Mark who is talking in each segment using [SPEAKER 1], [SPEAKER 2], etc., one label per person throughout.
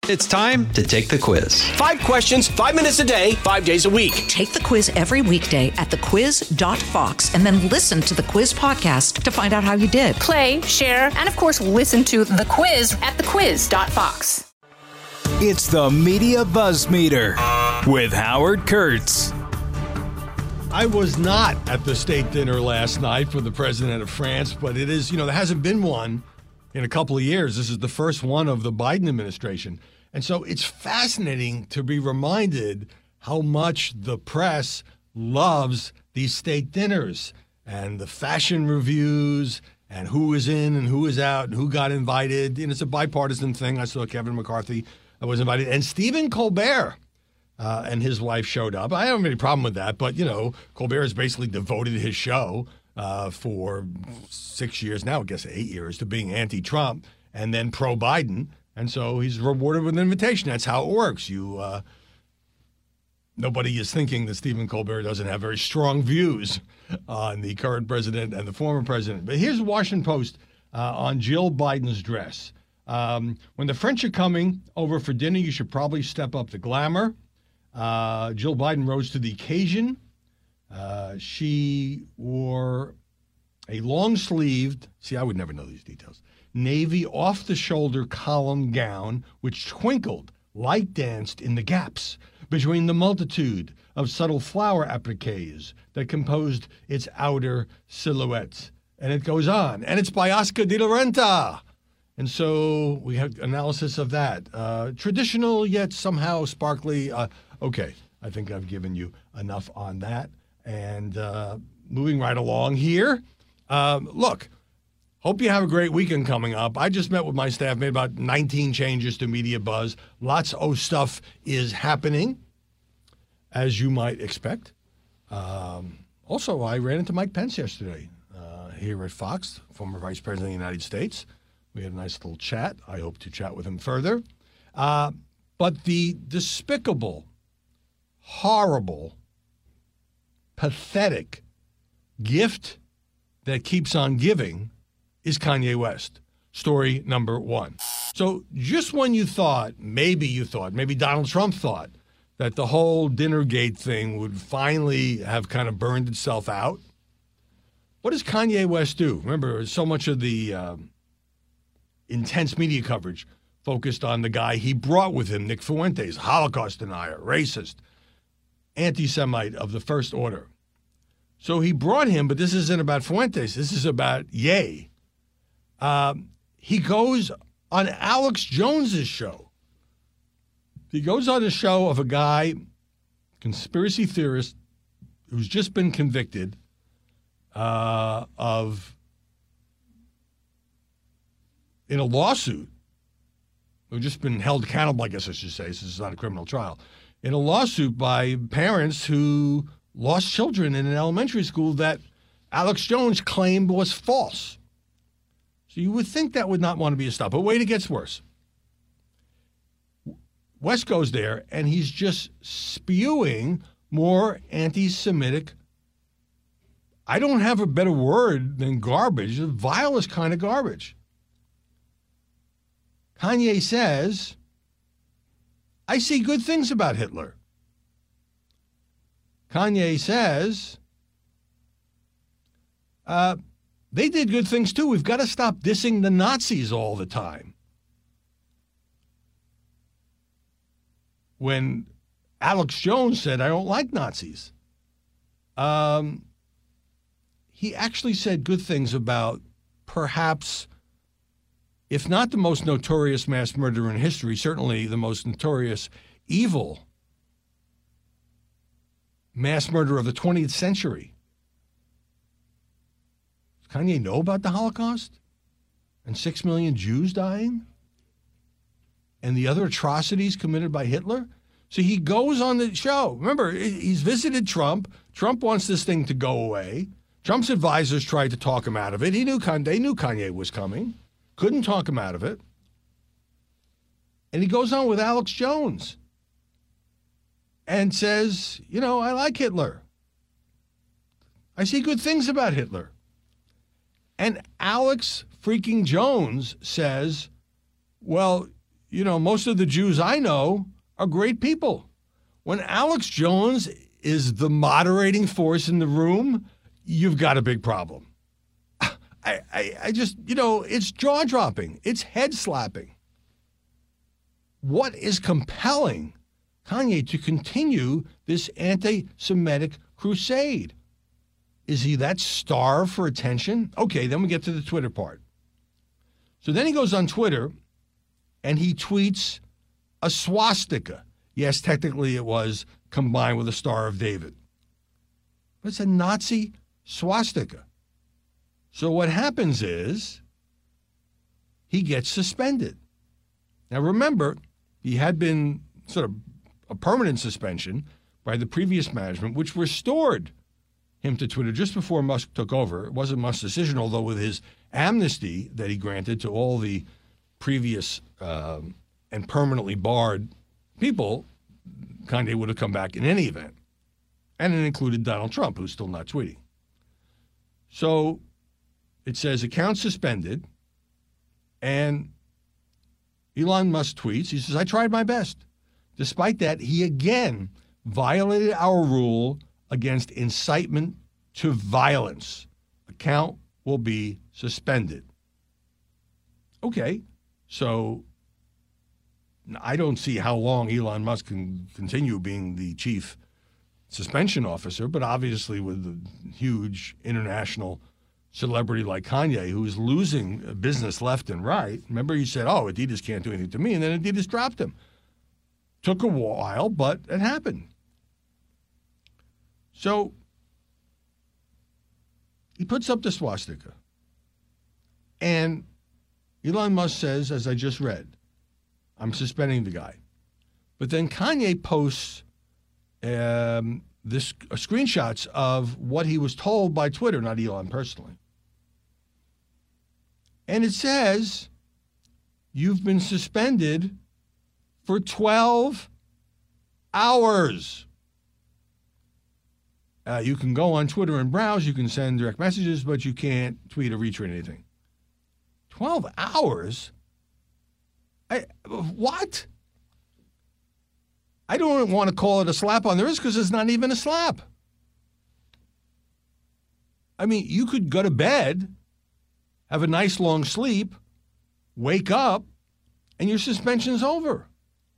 [SPEAKER 1] It's time to take the quiz.
[SPEAKER 2] 5 questions, 5 minutes a day, 5 days a week.
[SPEAKER 3] Take the quiz every weekday at thequiz.fox and then listen to the quiz podcast to find out how you did.
[SPEAKER 4] Play, share, and of course, listen to The Quiz at thequiz.fox.
[SPEAKER 5] It's the Media Buzz Meter with Howard Kurtz.
[SPEAKER 6] I was not at the state dinner last night for the president of France, but it is, there hasn't been one in a couple of years. This is the first one of the Biden administration. And so it's fascinating to be reminded how much the press loves these state dinners and the fashion reviews and who is in and who is out and who got invited. And it's a bipartisan thing. I saw Kevin McCarthy was invited. And Stephen Colbert and his wife showed up. I don't have any problem with that. But, Colbert has basically devoted his show for 6 years now, I guess 8 years, to being anti-Trump and then pro-Biden. And so he's rewarded with an invitation. That's how it works. Nobody is thinking that Stephen Colbert doesn't have very strong views on the current president and the former president. But here's the Washington Post on Jill Biden's dress. When the French are coming over for dinner, you should probably step up the glamour. Jill Biden rose to the occasion. She wore a long-sleeved, I would never know these details, navy off-the-shoulder column gown, which twinkled, light danced in the gaps between the multitude of subtle flower appliques that composed its outer silhouette. And it goes on. And it's by Oscar de la Renta. And so we have analysis of that. Traditional, yet somehow sparkly. Okay, I think I've given you enough on that. And moving right along here. Look, hope you have a great weekend coming up. I just met with my staff, made about 19 changes to Media Buzz. Lots of stuff is happening, as you might expect. Also, I ran into Mike Pence yesterday here at Fox, former Vice President of the United States. We had a nice little chat. I hope to chat with him further. But the despicable, horrible, pathetic gift that keeps on giving is Kanye West. Story number 1. So just when you thought, maybe Donald Trump thought that the whole Dinnergate thing would finally have kind of burned itself out, what does Kanye West do? Remember, so much of the intense media coverage focused on the guy he brought with him, Nick Fuentes, Holocaust denier, racist, anti-Semite of the first order. So he brought him, but this isn't about Fuentes. This is about Ye. He goes on Alex Jones's show. He goes on a show of a guy, conspiracy theorist, who's just been convicted in a lawsuit, who's just been held accountable, I guess I should say. This is not a criminal trial. In a lawsuit by parents who lost children in an elementary school that Alex Jones claimed was false. So you would think that would not want to be a stop. But wait, it gets worse. West goes there, and he's just spewing more anti-Semitic, I don't have a better word than garbage, the vilest kind of garbage. Kanye says, I see good things about Hitler. Kanye says, they did good things too. We've got to stop dissing the Nazis all the time. When Alex Jones said, I don't like Nazis, he actually said good things about perhaps, if not the most notorious mass murderer in history, certainly the most notorious evil mass murderer of the 20th century. Does Kanye know about the Holocaust and 6 million Jews dying and the other atrocities committed by Hitler? So he goes on the show. Remember, he's visited Trump. Trump wants this thing to go away. Trump's advisors tried to talk him out of it. They knew Kanye was coming. Couldn't talk him out of it. And he goes on with Alex Jones and says, I like Hitler. I see good things about Hitler. And Alex freaking Jones says, well, most of the Jews I know are great people. When Alex Jones is the moderating force in the room, you've got a big problem. I just, it's jaw-dropping. It's head-slapping. What is compelling Kanye to continue this anti-Semitic crusade? Is he that starved for attention? Okay, then we get to the Twitter part. So then he goes on Twitter and he tweets a swastika. Yes, technically it was combined with a Star of David. But it's a Nazi swastika. So what happens is he gets suspended. Now remember, he had been sort of a permanent suspension by the previous management, which restored him to Twitter just before Musk took over. It wasn't Musk's decision, although with his amnesty that he granted to all the previous and permanently barred people, Kanye would have come back in any event. And it included Donald Trump, who's still not tweeting. So it says account suspended, and Elon Musk tweets, he says, I tried my best. Despite that, he again violated our rule against incitement to violence. Account will be suspended. Okay, so I don't see how long Elon Musk can continue being the chief suspension officer, but obviously with a huge international celebrity like Kanye, who is losing business left and right. Remember, he said, oh, Adidas can't do anything to me, and then Adidas dropped him. Took a while, but it happened. So he puts up the swastika. And Elon Musk says, as I just read, I'm suspending the guy. But then Kanye posts screenshots of what he was told by Twitter, not Elon personally. And it says, you've been suspended for 12 hours. You can go on Twitter and browse. You can send direct messages, but you can't tweet or retweet anything. 12 hours? What? I don't want to call it a slap on the wrist because it's not even a slap. I mean, you could go to bed, have a nice long sleep, wake up, and your suspension's over.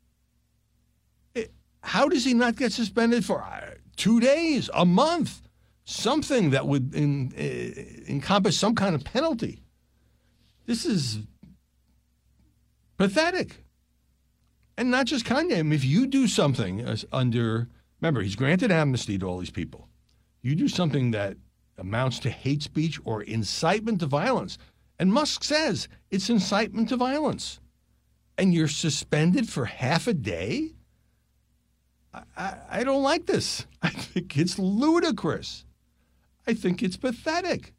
[SPEAKER 6] How does he not get suspended for 2 days, a month, something that would encompass some kind of penalty? This is pathetic. And not just Kanye. I mean, if you do something remember, he's granted amnesty to all these people. You do something that amounts to hate speech or incitement to violence, and Musk says it's incitement to violence, and you're suspended for half a day? I don't like this. I think it's ludicrous. I think it's pathetic.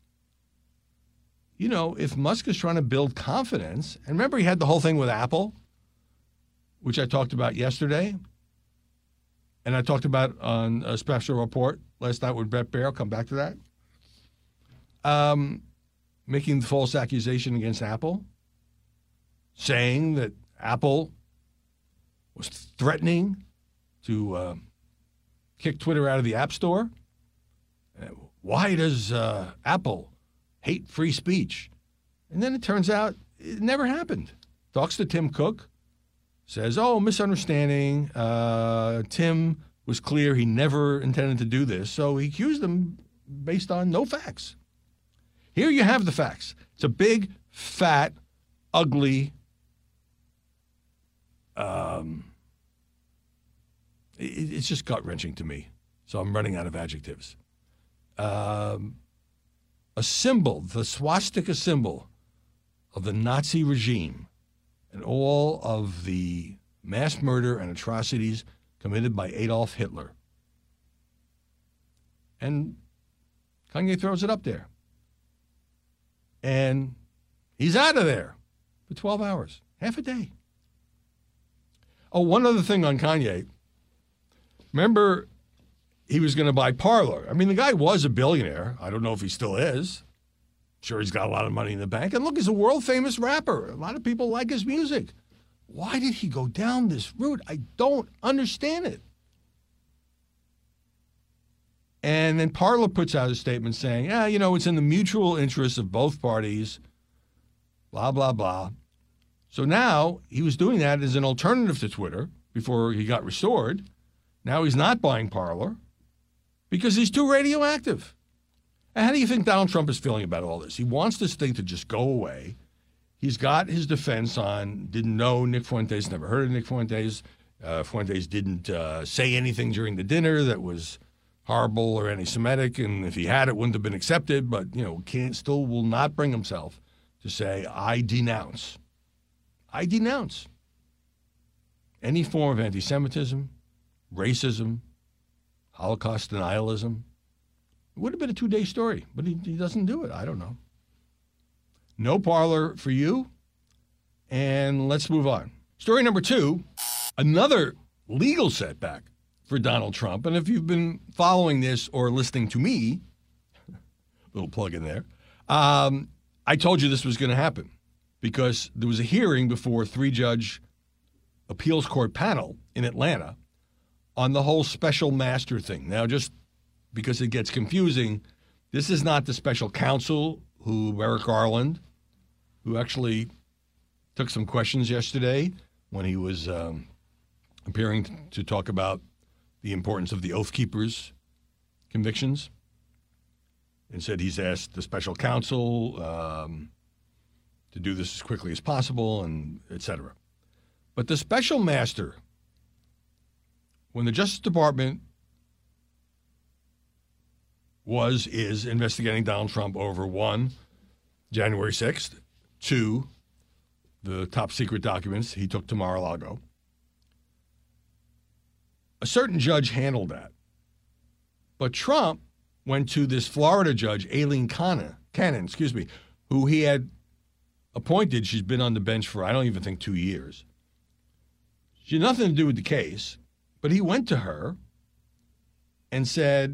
[SPEAKER 6] If Musk is trying to build confidence, and remember he had the whole thing with Apple, which I talked about yesterday, and I talked about on a special report last night with Brett Baer. I'll come back to that. Making the false accusation against Apple, saying that Apple was threatening to kick Twitter out of the App Store. Why does Apple hate free speech? And then it turns out it never happened. Talks to Tim Cook, says, misunderstanding. Tim was clear he never intended to do this, so he accused him based on no facts. Here you have the facts. It's a big, fat, ugly, it's just gut-wrenching to me, so I'm running out of adjectives. A symbol, the swastika symbol of the Nazi regime and all of the mass murder and atrocities committed by Adolf Hitler. And Kanye throws it up there. And he's out of there for 12 hours, half a day. Oh, one other thing on Kanye. Remember, he was going to buy Parler. I mean, the guy was a billionaire. I don't know if he still is. Sure, he's got a lot of money in the bank. And look, he's a world-famous rapper. A lot of people like his music. Why did he go down this route? I don't understand it. And then Parler puts out a statement saying, it's in the mutual interest of both parties, blah, blah, blah. So now he was doing that as an alternative to Twitter before he got restored. Now he's not buying Parler because he's too radioactive. And how do you think Donald Trump is feeling about all this? He wants this thing to just go away. He's got his defense on, didn't know Nick Fuentes, never heard of Nick Fuentes. Fuentes didn't say anything during the dinner that was horrible or anti-Semitic, and if he had, it wouldn't have been accepted, but, still will not bring himself to say, I denounce any form of anti-Semitism, racism, Holocaust denialism. It would have been a 2-day story, but he doesn't do it. I don't know. No Parler for you, and let's move on. Story number 2, another legal setback for Donald Trump. And if you've been following this or listening to me, little plug in there, I told you this was going to happen because there was a hearing before a 3-judge appeals court panel in Atlanta on the whole special master thing. Now, just because it gets confusing, this is not the special counsel Merrick Garland, who actually took some questions yesterday when he was appearing to talk about the importance of the Oath Keepers convictions, and said he's asked the special counsel to do this as quickly as possible, and et cetera. But the special master, when the Justice Department is investigating Donald Trump over 1, January 6th, 2, the top secret documents he took to Mar-a-Lago. A certain judge handled that. But Trump went to this Florida judge, Aileen Cannon, who he had appointed. She's been on the bench for, I don't even think, 2 years. She had nothing to do with the case, but he went to her and said,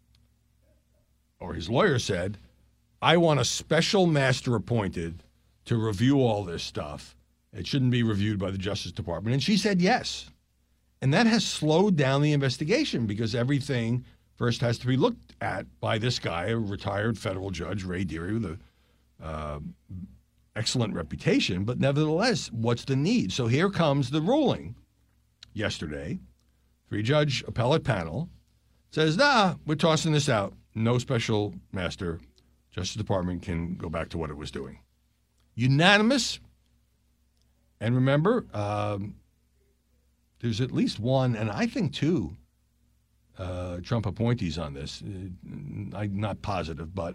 [SPEAKER 6] or his lawyer said, I want a special master appointed to review all this stuff. It shouldn't be reviewed by the Justice Department. And she said yes. And that has slowed down the investigation because everything first has to be looked at by this guy, a retired federal judge, Ray Deary, with an excellent reputation. But nevertheless, what's the need? So here comes the ruling yesterday. 3-judge appellate panel says, we're tossing this out. No special master. Justice Department can go back to what it was doing. Unanimous. And remember, there's at least 1, and I think 2, Trump appointees on this. I'm not positive, but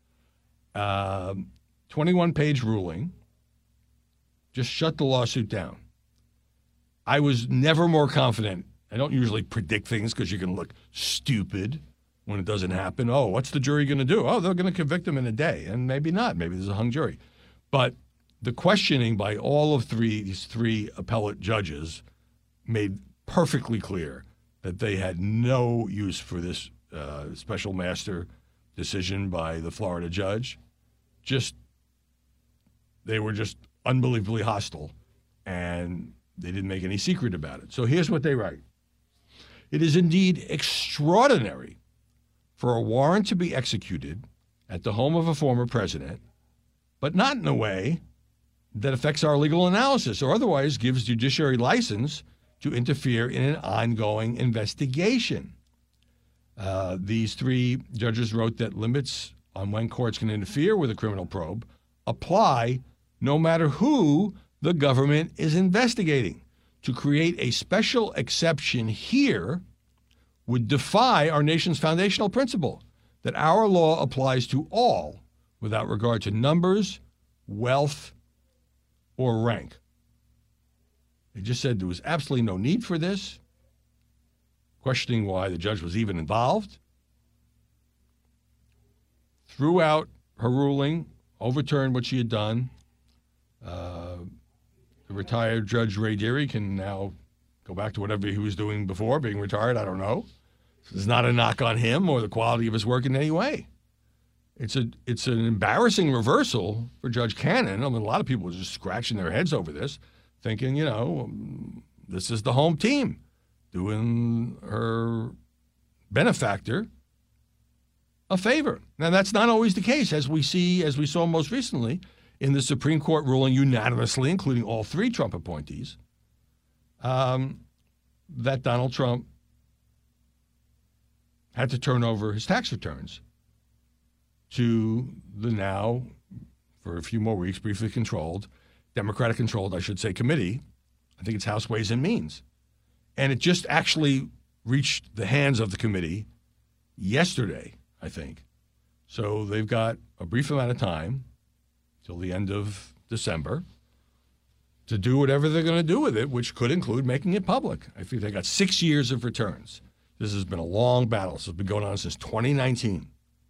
[SPEAKER 6] 21-page ruling just shut the lawsuit down. I was never more confident. I don't usually predict things because you can look stupid when it doesn't happen. Oh, what's the jury going to do? Oh, they're going to convict him in a day, and maybe not. Maybe there's a hung jury. But the questioning by all of these 3 appellate judges made perfectly clear that they had no use for this special master decision by the Florida judge. They were just unbelievably hostile, and they didn't make any secret about it. So here's what they write. It is indeed extraordinary for a warrant to be executed at the home of a former president, but not in a way that affects our legal analysis or otherwise gives judiciary license to interfere in an ongoing investigation. These 3 judges wrote that limits on when courts can interfere with a criminal probe apply no matter who the government is investigating. To create a special exception here would defy our nation's foundational principle that our law applies to all without regard to numbers, wealth, or rank. They just said there was absolutely no need for this, questioning why the judge was even involved. Threw out her ruling, overturned what she had done. The retired Judge Ray Deary can now go back to whatever he was doing before being retired. I don't know. This is not a knock on him or the quality of his work in any way. It's an embarrassing reversal for Judge Cannon. I mean, a lot of people are just scratching their heads over this. thinking, this is the home team doing her benefactor a favor. Now, that's not always the case, as we saw most recently in the Supreme Court ruling unanimously, including all three Trump appointees, that Donald Trump had to turn over his tax returns to the now, for a few more weeks, briefly controlled, Democratic-controlled, I should say, committee. I think it's House Ways and Means. And it just actually reached the hands of the committee yesterday, I think. So they've got a brief amount of time till the end of December to do whatever they're going to do with it, which could include making it public. I think they got 6 years of returns. This has been a long battle. This has been going on since 2019.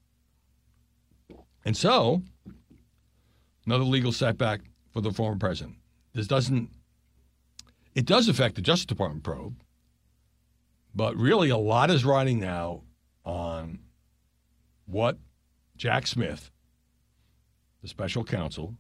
[SPEAKER 6] And so, another legal setback for the former president. It does affect the Justice Department probe, but really a lot is riding now on what Jack Smith, the special counsel,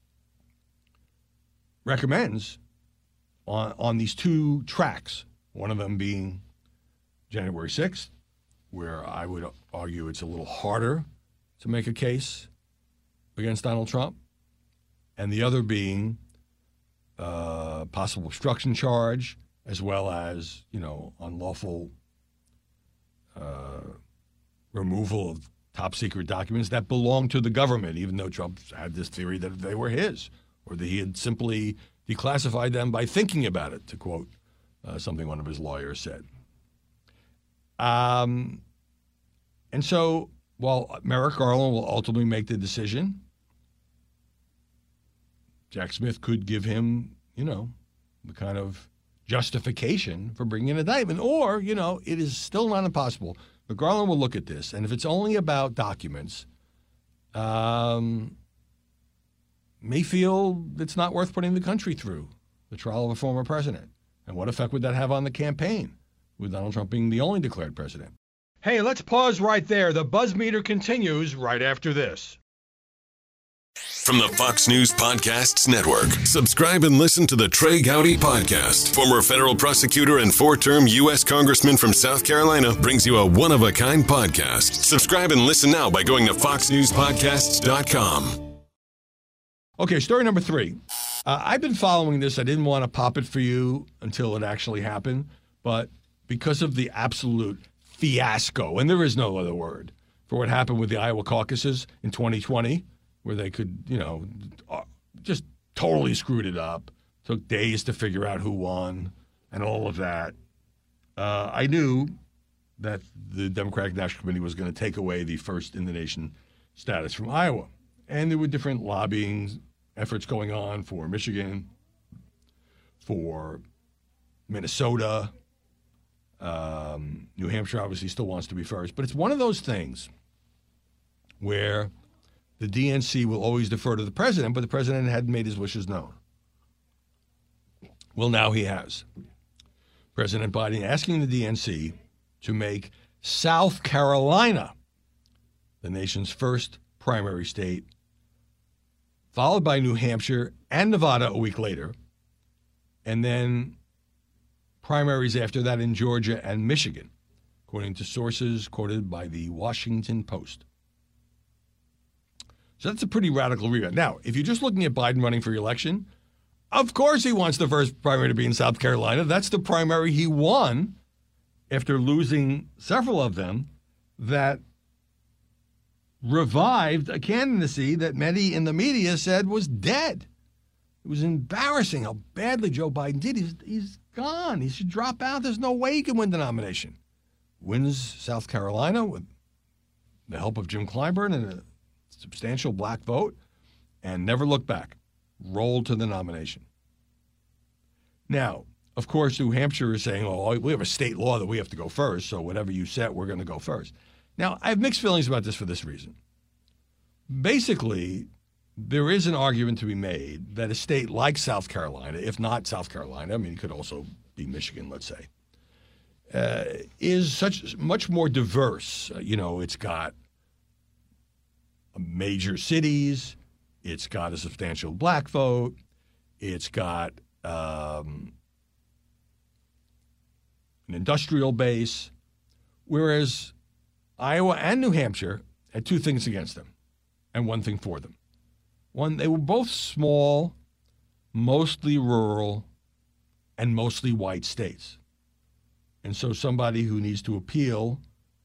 [SPEAKER 6] recommends on these two tracks, one of them being January 6th, where I would argue it's a little harder to make a case against Donald Trump, and the other being possible obstruction charge, as well as, unlawful removal of top secret documents that belong to the government, even though Trump had this theory that they were his, or that he had simply declassified them by thinking about it, to quote something one of his lawyers said. And so, while Merrick Garland will ultimately make the decision, Jack Smith could give him, the kind of justification for bringing an indictment. Or, it is still not impossible. But Garland will look at this, and if it's only about documents, may feel it's not worth putting the country through the trial of a former president. And what effect would that have on the campaign, with Donald Trump being the only declared president? Hey, let's pause right there. The buzz meter continues right after this.
[SPEAKER 7] From the Fox News Podcasts Network, subscribe and listen to the Trey Gowdy Podcast. Former federal prosecutor and four-term U.S. Congressman from South Carolina brings you a one-of-a-kind podcast. Subscribe and listen now by going to foxnewspodcasts.com.
[SPEAKER 6] Okay, story number 3. I've been following this. I didn't want to pop it for you until it actually happened, but because of the absolute fiasco, and there is no other word, for what happened with the Iowa caucuses in 2020, where they could, just totally screwed it up, took days to figure out who won and all of that. I knew that the Democratic National Committee was going to take away the first-in-the-nation status from Iowa. And there were different lobbying efforts going on for Michigan, for Minnesota. New Hampshire obviously still wants to be first. But it's one of those things where the DNC will always defer to the president, but the president hadn't made his wishes known. Well, now he has. President Biden asking the DNC to make South Carolina the nation's first primary state, followed by New Hampshire and Nevada a week later, and then primaries after that in Georgia and Michigan, according to sources quoted by the Washington Post. So that's a pretty radical rebound. Now, if you're just looking at Biden running for re-election, of course he wants the first primary to be in South Carolina. That's the primary he won after losing several of them that revived a candidacy that many in the media said was dead. It was embarrassing how badly Joe Biden did. He's gone. He should drop out. There's no way he can win the nomination. Wins South Carolina with the help of Jim Clyburn and a substantial black vote, and never looked back. Rolled to the nomination. Now, of course, New Hampshire is saying, oh, we have a state law that we have to go first, so whatever you set, we're going to go first. Now, I have mixed feelings about this for this reason. Basically, there is an argument to be made that a state like South Carolina, if not South Carolina, I mean, it could also be Michigan, let's say, is much more diverse. It's got major cities, it's got a substantial black vote, it's got an industrial base, whereas Iowa and New Hampshire had two things against them and one thing for them. One, they were both small, mostly rural, and mostly white states. And so somebody who needs to appeal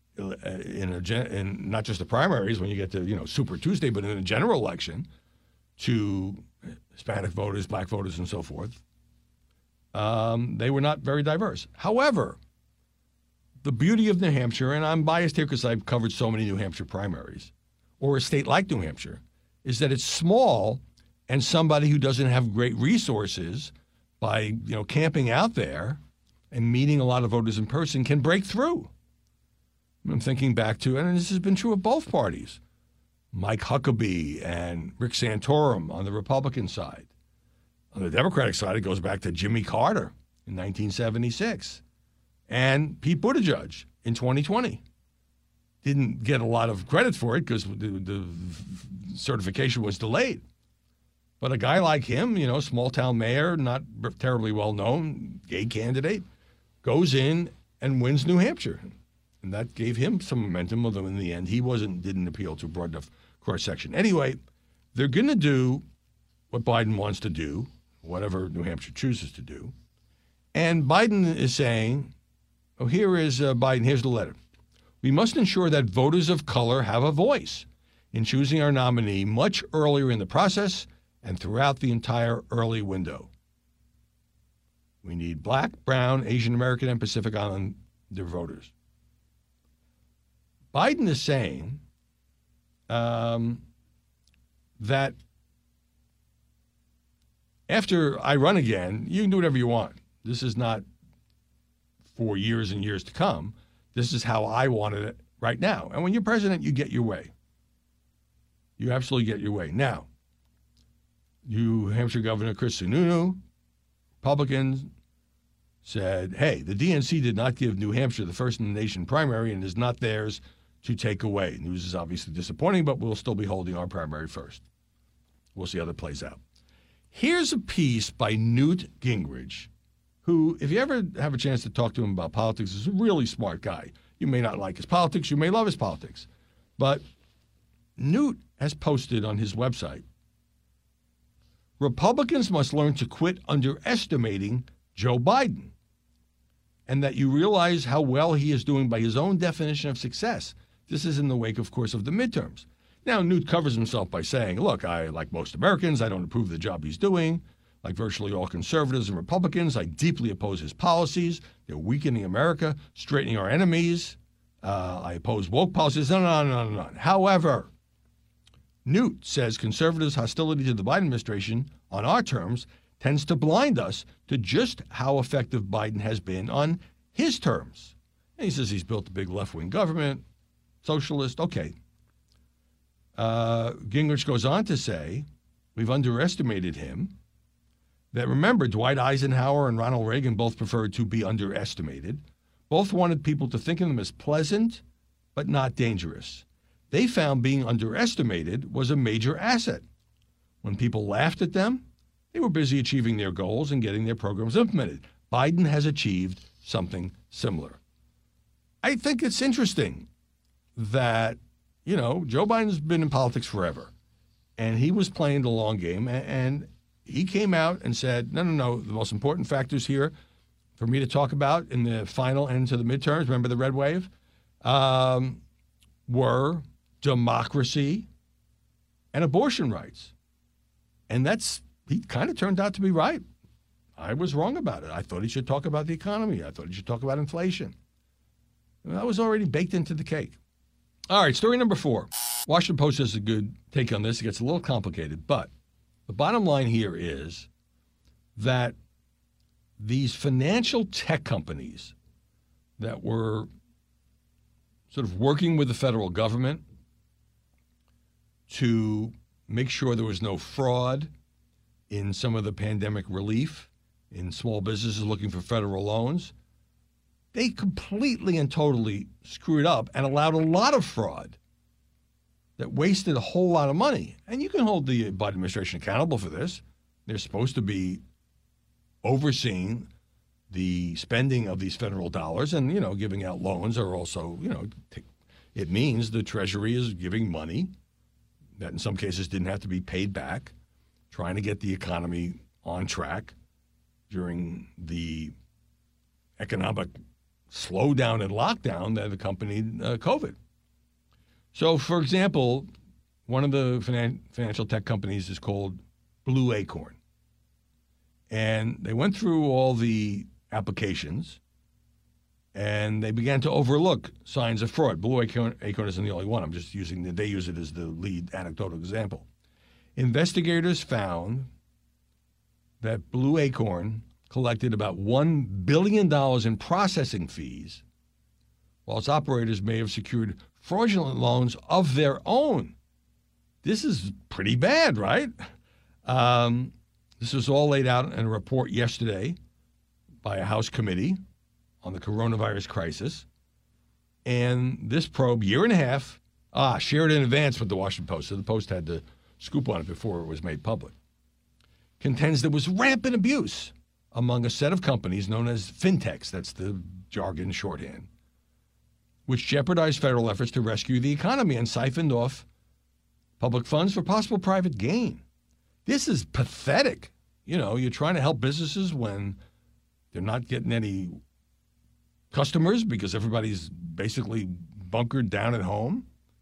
[SPEAKER 6] in not just the primaries when you get to, Super Tuesday, but in a general election to Hispanic voters, black voters, and so forth, they were not very diverse. However, the beauty of New Hampshire, and I'm biased here because I've covered so many New Hampshire primaries, or a state like New Hampshire, is that it's small, and somebody who doesn't have great resources by, camping out there and meeting a lot of voters in person can break through. I'm thinking back to, and this has been true of both parties, Mike Huckabee and Rick Santorum on the Republican side. On the Democratic side, it goes back to Jimmy Carter in 1976 and Pete Buttigieg in 2020. Didn't get a lot of credit for it because the certification was delayed. But a guy like him, small-town mayor, not terribly well-known, gay candidate, goes in and wins New Hampshire. And that gave him some momentum, although in the end he didn't appeal to a broad enough cross-section. Anyway, they're going to do what Biden wants to do, whatever New Hampshire chooses to do. And Biden is saying, here is Biden, here's the letter. We must ensure that voters of color have a voice in choosing our nominee much earlier in the process and throughout the entire early window. We need Black, Brown, Asian American, and Pacific Islander voters. Biden is saying that after I run again, you can do whatever you want. This is not for years and years to come. This is how I wanted it right now. And when you're president, you get your way. You absolutely get your way. Now, New Hampshire Governor Chris Sununu, Republicans, said, hey, the DNC did not give New Hampshire the first in the nation primary and is not theirs to take away. News is obviously disappointing, but we'll still be holding our primary first. We'll see how that plays out. Here's a piece by Newt Gingrich, who, if you ever have a chance to talk to him about politics, is a really smart guy. You may not like his politics, you may love his politics. But Newt has posted on his website, Republicans must learn to quit underestimating Joe Biden, and that you realize how well he is doing by his own definition of success. This is in the wake, of course, of the midterms. Now, Newt covers himself by saying, look, like most Americans, I don't approve of the job he's doing. Like virtually all conservatives and Republicans, I deeply oppose his policies. They're weakening America, straightening our enemies. I oppose woke policies, on. However, Newt says conservatives' hostility to the Biden administration on our terms tends to blind us to just how effective Biden has been on his terms. And he says he's built a big left-wing government, socialist. Okay. Gingrich goes on to say, we've underestimated him. That remember, Dwight Eisenhower and Ronald Reagan both preferred to be underestimated. Both wanted people to think of them as pleasant, but not dangerous. They found being underestimated was a major asset. When people laughed at them, they were busy achieving their goals and getting their programs implemented. Biden has achieved something similar. I think it's interesting that, Joe Biden's been in politics forever, and he was playing the long game, and he came out and said, no, the most important factors here for me to talk about in the final end to the midterms, remember the red wave, were democracy and abortion rights. And he kind of turned out to be right. I was wrong about it. I thought he should talk about the economy. I thought he should talk about inflation. And that was already baked into the cake. All right, story number 4. Washington Post has a good take on this. It gets a little complicated, but the bottom line here is that these financial tech companies that were sort of working with the federal government to make sure there was no fraud in some of the pandemic relief in small businesses looking for federal loans, they completely and totally screwed up and allowed a lot of fraud that wasted a whole lot of money. And you can hold the Biden administration accountable for this. They're supposed to be overseeing the spending of these federal dollars and, giving out loans are also, it means the Treasury is giving money that in some cases didn't have to be paid back, trying to get the economy on track during the economic slowdown and lockdown that accompanied COVID. So, for example, one of the financial tech companies is called Blue Acorn. And they went through all the applications, and they began to overlook signs of fraud. Blue Acorn isn't the only one. I'm just they use it as the lead anecdotal example. Investigators found that Blue Acorn collected about $1 billion in processing fees, while its operators may have secured fraudulent loans of their own. This is pretty bad, right? This was all laid out in a report yesterday by a House committee on the coronavirus crisis. And this probe, year and a half, shared in advance with the Washington Post, so the Post had the scoop on it before it was made public, contends there was rampant abuse among a set of companies known as fintechs, that's the jargon shorthand, which jeopardized federal efforts to rescue the economy and siphoned off public funds for possible private gain. This is pathetic. You're trying to help businesses when they're not getting any customers because everybody's basically bunkered down at home.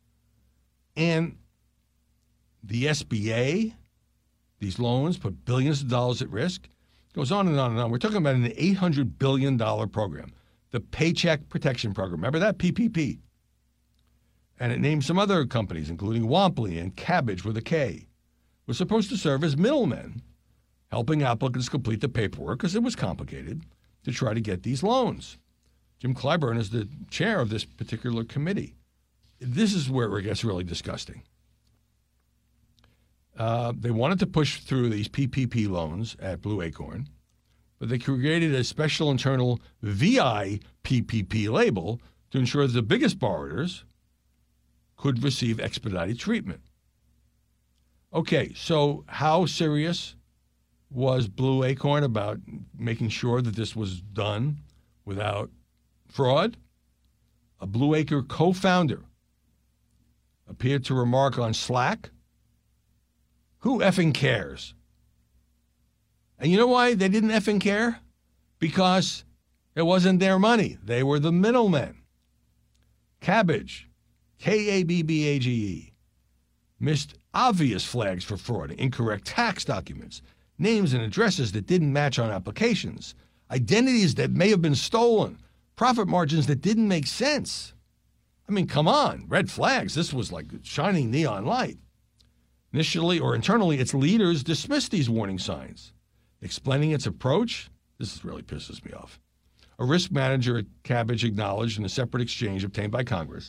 [SPEAKER 6] And the SBA, these loans put billions of dollars at risk. Goes on and on and on. We're talking about an $800 billion program, the Paycheck Protection Program. Remember that? PPP. And it named some other companies, including Womply and Cabbage with a K, were supposed to serve as middlemen, helping applicants complete the paperwork, because it was complicated, to try to get these loans. Jim Clyburn is the chair of this particular committee. This is where it gets really disgusting. They wanted to push through these PPP loans at Blue Acorn, but they created a special internal VI PPP label to ensure that the biggest borrowers could receive expedited treatment. Okay, so how serious was Blue Acorn about making sure that this was done without fraud? A Blue Acre co-founder appeared to remark on Slack, "Who effing cares?" And you know why they didn't effing care? Because it wasn't their money. They were the middlemen. Cabbage, Kabbage, missed obvious flags for fraud, incorrect tax documents, names and addresses that didn't match on applications, identities that may have been stolen, profit margins that didn't make sense. I mean, come on, red flags. This was like shining neon light. Initially or internally, its leaders dismissed these warning signs, explaining its approach. This really pisses me off. A risk manager at Cabbage acknowledged in a separate exchange obtained by Congress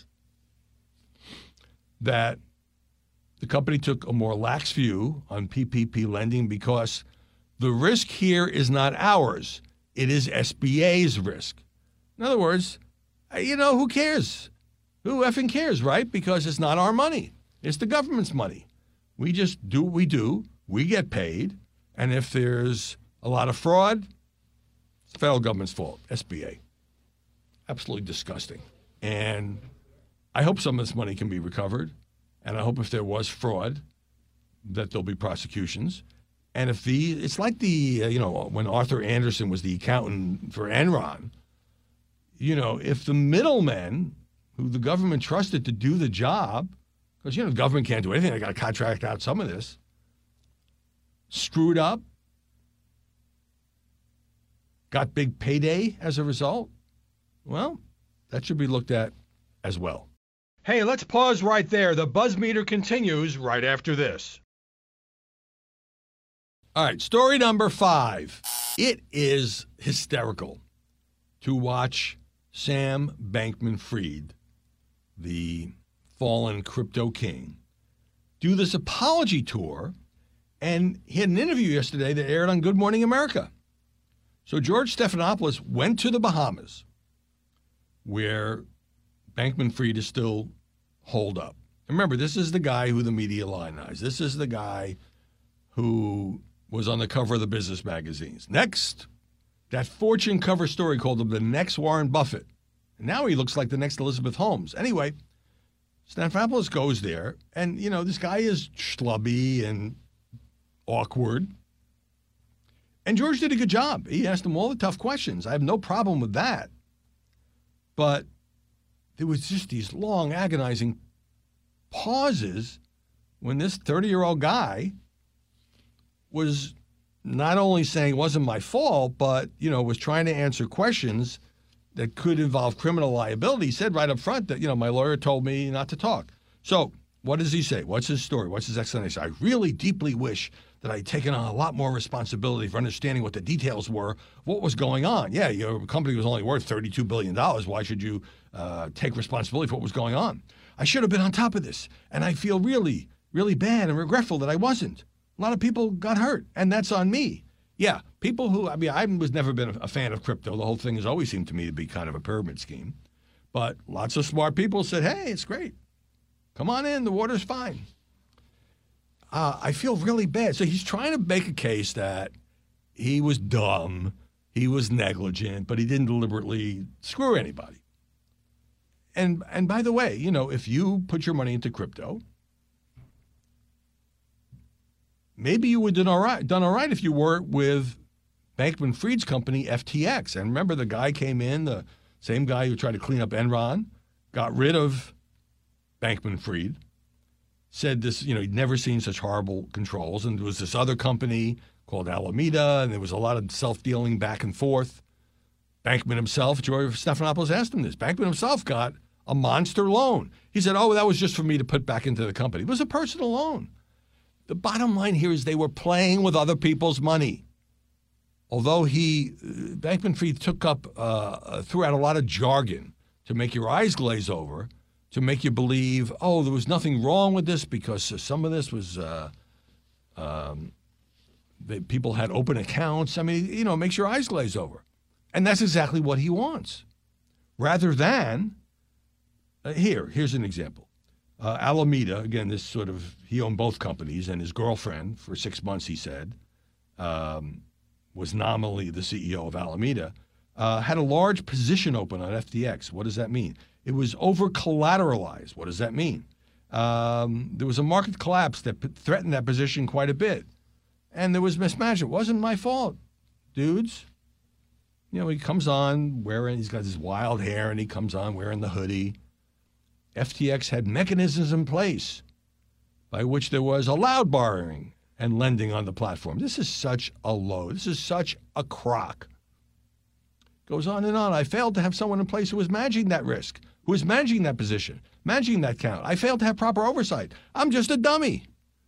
[SPEAKER 6] that the company took a more lax view on PPP lending because the risk here is not ours. It is SBA's risk. In other words, who cares? Who effing cares, right? Because it's not our money. It's the government's money. We just do what we do. We get paid. And if there's a lot of fraud, it's the federal government's fault, SBA. Absolutely disgusting. And I hope some of this money can be recovered. And I hope if there was fraud, that there'll be prosecutions. And if it's like when Arthur Anderson was the accountant for Enron, if the middlemen who the government trusted to do the job, because, the government can't do anything, they got to contract out some of this, screwed up, got big payday as a result, well, that should be looked at as well. Hey, let's pause right there. The buzz meter continues right after this. All right, story number 5. It is hysterical to watch Sam Bankman-Fried, the fallen crypto king, do this apology tour. And he had an interview yesterday that aired on Good Morning America. So George Stephanopoulos went to the Bahamas, where Bankman-Fried is still holed up. And remember, this is the guy who the media lionized. This is the guy who was on the cover of the business magazines. Next, that Fortune cover story called him the next Warren Buffett. And now he looks like the next Elizabeth Holmes. Anyway, Stephanopoulos goes there, and, this guy is schlubby and awkward. And George did a good job. He asked him all the tough questions. I have no problem with that. But there was just these long, agonizing pauses when this 30-year-old guy was not only saying it wasn't my fault, but, was trying to answer questions that could involve criminal liability. He said right up front that, my lawyer told me not to talk. So what does he say? What's his story? What's his explanation? I really deeply wish that I'd taken on a lot more responsibility for understanding what the details were of what was going on. Yeah, your company was only worth $32 billion. Why should you take responsibility for what was going on? I should have been on top of this, and I feel really, really bad and regretful that I wasn't. A lot of people got hurt, and that's on me. Yeah, people who, I was never been a fan of crypto. The whole thing has always seemed to me to be kind of a pyramid scheme. But lots of smart people said, hey, it's great. Come on in, the water's fine. I feel really bad. So he's trying to make a case that he was dumb, he was negligent, but he didn't deliberately screw anybody. And by the way, if you put your money into crypto, maybe you would have done all right if you were with Bankman-Fried's company, FTX. And remember, the guy came in, the same guy who tried to clean up Enron, got rid of Bankman-Fried, said this, he'd never seen such horrible controls. And there was this other company called Alameda, and there was a lot of self-dealing back and forth. Bankman himself, George Stephanopoulos asked him this, Bankman himself got a monster loan. He said, that was just for me to put back into the company. It was a personal loan. The bottom line here is they were playing with other people's money. Although Bankman-Fried threw out a lot of jargon to make your eyes glaze over, to make you believe, there was nothing wrong with this because some of this was people had open accounts. It makes your eyes glaze over. And that's exactly what he wants. Rather than, here's an example. Alameda, again, he owned both companies, and his girlfriend, for 6 months, he said, was nominally the CEO of Alameda, had a large position open on FTX. What does that mean? It was over-collateralized. What does that mean? There was a market collapse that threatened that position quite a bit. And there was mismanagement. It wasn't my fault, dudes. He comes on he's got his wild hair, and he comes on wearing the hoodie. FTX had mechanisms in place by which there was allowed borrowing and lending on the platform. This is such a load. This is such a crock. Goes on and on. I failed to have someone in place who was managing that risk, who was managing that position, managing that account. I failed to have proper oversight. I'm just a dummy.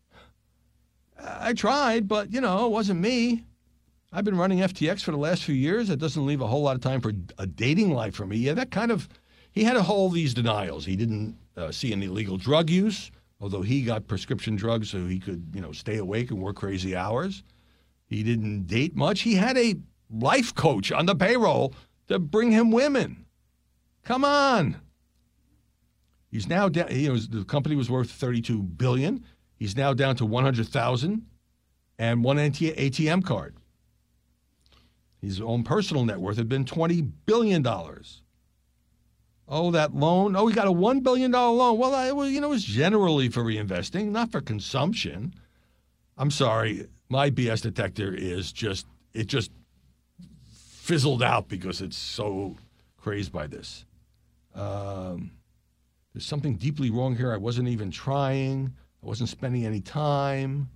[SPEAKER 6] I tried, but, it wasn't me. I've been running FTX for the last few years. It doesn't leave a whole lot of time for a dating life for me. Yeah, he had all these denials. He didn't see any illegal drug use, although he got prescription drugs so he could, stay awake and work crazy hours. He didn't date much. He had a life coach on the payroll to bring him women. Come on. He's now down. The company was worth $32 billion. He's now down to $100,000 and one ATM card. His own personal net worth had been $20 billion. Oh, that loan. Oh, he got a $1 billion loan. Well, it was generally for reinvesting, not for consumption. I'm sorry. My BS detector is just fizzled out because it's so crazed by this. There's something deeply wrong here. I wasn't even trying. I wasn't spending any time.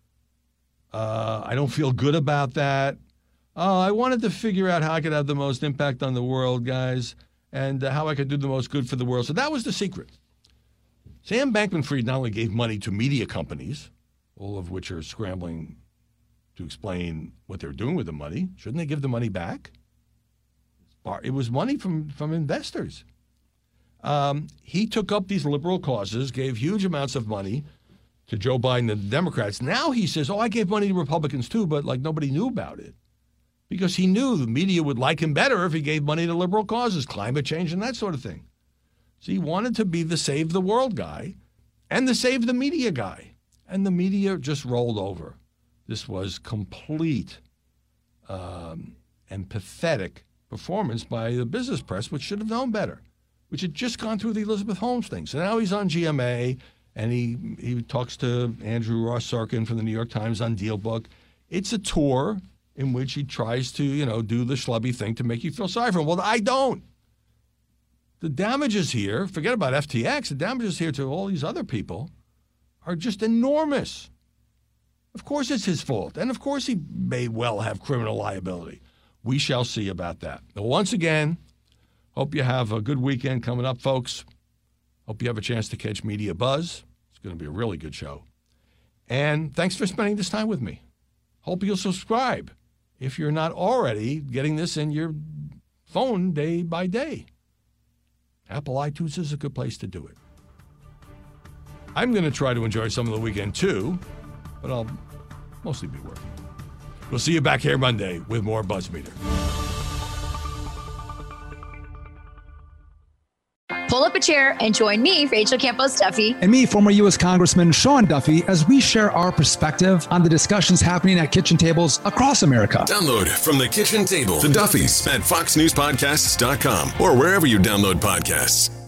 [SPEAKER 6] I don't feel good about that. I wanted to figure out how I could have the most impact on the world, guys, and how I could do the most good for the world. So that was the secret. Sam Bankman-Fried not only gave money to media companies, all of which are scrambling to explain what they're doing with the money. Shouldn't they give the money back? It was money from investors. He took up these liberal causes, gave huge amounts of money to Joe Biden and the Democrats. Now he says, I gave money to Republicans too, but nobody knew about it. Because he knew the media would like him better if he gave money to liberal causes, climate change and that sort of thing. So he wanted to be the save the world guy and the save the media guy. And the media just rolled over. This was complete and pathetic performance by the business press, which should have known better, which had just gone through the Elizabeth Holmes thing. So now he's on GMA, and he talks to Andrew Ross Sorkin from the New York Times on DealBook. It's a tour in which he tries to, do the schlubby thing to make you feel sorry for him. Well, I don't. The damages here, forget about FTX, the damages here to all these other people are just enormous. Of course it's his fault, and of course he may well have criminal liability. We shall see about that. Now, once again, hope you have a good weekend coming up, folks. Hope you have a chance to catch Media Buzz. It's going to be a really good show. And thanks for spending this time with me. Hope you'll subscribe if you're not already getting this in your phone day by day. Apple iTunes is a good place to do it. I'm going to try to enjoy some of the weekend too, but I'll mostly be working. We'll see you back here Monday with more Buzz Meter.
[SPEAKER 8] Pull up a chair and join me, Rachel Campos Duffy.
[SPEAKER 9] And me, former U.S. Congressman Sean Duffy, as we share our perspective on the discussions happening at kitchen tables across America.
[SPEAKER 7] Download From the Kitchen Table, The Duffys, at foxnewspodcasts.com or wherever you download podcasts.